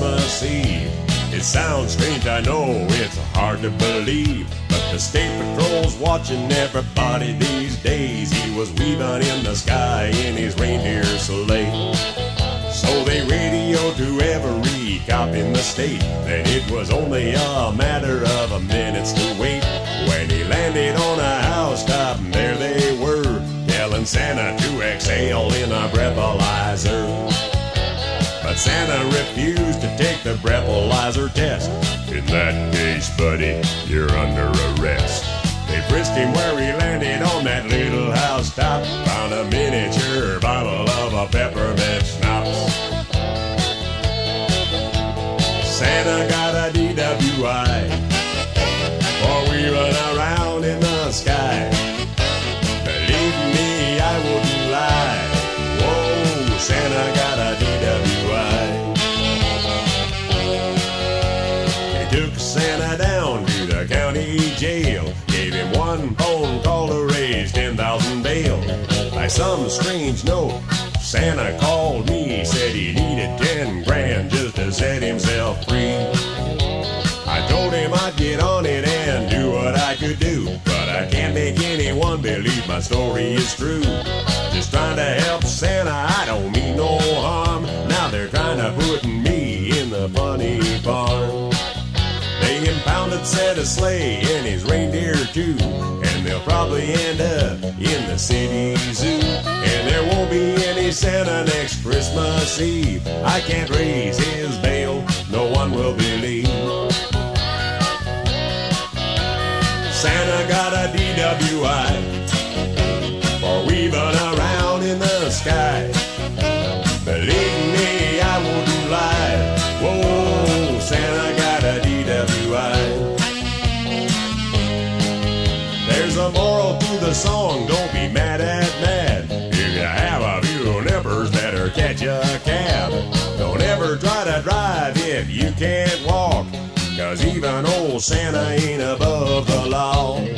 Christmas Eve. It sounds strange, I know, it's hard to believe, but the state patrol's watching everybody these days. He was weaving in the sky in his reindeer sleigh. So they radioed to every cop in the state that it was only a matter of minutes to wait. When he landed on a housetop, and there they were, telling Santa to exhale in a breathalyzer. But Santa refused to take the breathalyzer test. In that case, buddy, you're under arrest. They frisked him where he landed on that little housetop, found a miniature bottle of a peppermint schnapps. Santa got a DWI for weaving around in the sky. Believe me, I wouldn't lie. Whoa, Santa got a DWI. They took Santa down to the county jail, gave him one phone call to raise 10,000 bail. By some strange note, Santa called me, said he needed 10 grand just to set himself free. I told him I'd get on it and do what I could do, but I can't make anyone believe my story is true. Just trying to help Santa, I don't mean no harm. Now they're trying to put me in the funny farm. They impounded Santa's sleigh and his reindeer too, and they'll probably end up in the city zoo. And there won't be any Santa next Christmas Eve. I can't raise his bail, no one will believe. Santa got a DWI for weaving around in the sky. Believe me, I wouldn't lie. Whoa, Santa got a DWI. There's a moral to the song, don't be mad at Mad. If you have a few nippers, better catch a cab. Don't ever try to drive if you can't walk, 'cause even old Santa ain't above the law.